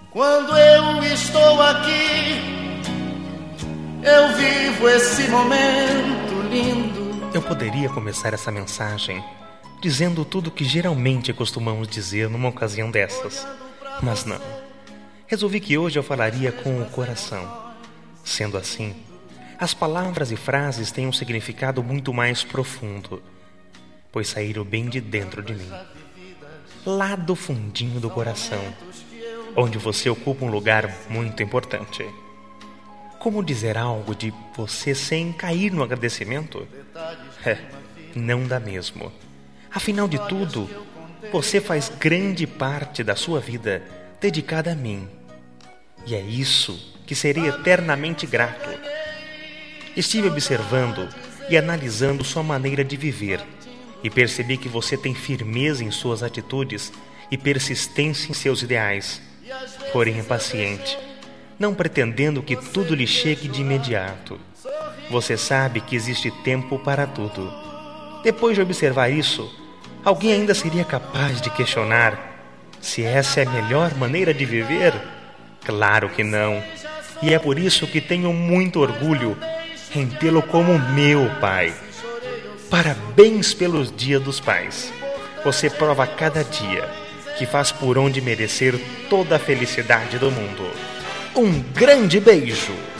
Quando eu estou aqui, eu vivo esse momento lindo. Eu poderia começar essa mensagem dizendo tudo que geralmente costumamos dizer numa ocasião dessas, mas não. Resolvi que hoje eu falaria com o coração. Sendo assim, as palavras e frases têm um significado muito mais profundo, pois saíram bem de dentro de mim, lá do fundinho do coração, onde você ocupa um lugar muito importante. Como dizer algo de você sem cair no agradecimento? Não dá mesmo. Afinal de tudo, você faz grande parte da sua vida dedicada a mim. E é isso que serei eternamente grato. Estive observando e analisando sua maneira de viver e percebi que você tem firmeza em suas atitudes e persistência em seus ideais, porém é paciente, não pretendendo que tudo lhe chegue de imediato. Você sabe que existe tempo para tudo. Depois de observar isso, alguém ainda seria capaz de questionar se essa é a melhor maneira de viver? Claro que não. E é por isso que tenho muito orgulho em tê-lo como meu pai. Parabéns pelos Dias dos Pais. Você prova a cada dia que faz por onde merecer toda a felicidade do mundo. Um grande beijo!